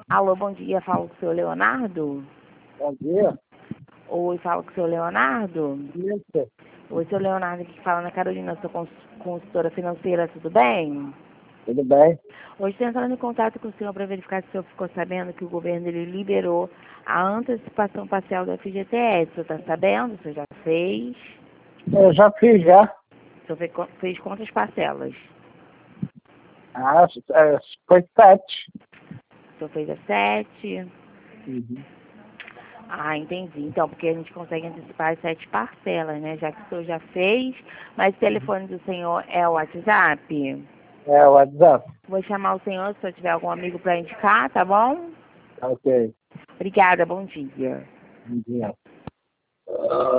Alô, bom dia, falo com o senhor Leonardo? Bom dia. Oi, falo com o senhor Leonardo? Isso. Oi, senhor Leonardo, aqui que fala Ana Carolina, sou consultora financeira, tudo bem? Tudo bem? Hoje estou entrando em contato com o senhor para verificar se o senhor ficou sabendo que o governo ele liberou a antecipação parcial do FGTS. O senhor está sabendo? O senhor já fez? Eu já fiz já. O senhor fez quantas parcelas? Foi 7. O senhor fez a 7? Uhum. Ah, entendi. Então, porque a gente consegue antecipar as 7 parcelas, né? Já que o senhor já fez, mas o telefone do senhor é o WhatsApp? É o WhatsApp. Vou chamar o senhor se eu tiver algum amigo para indicar, tá bom? Ok. Obrigada, bom dia. Bom dia.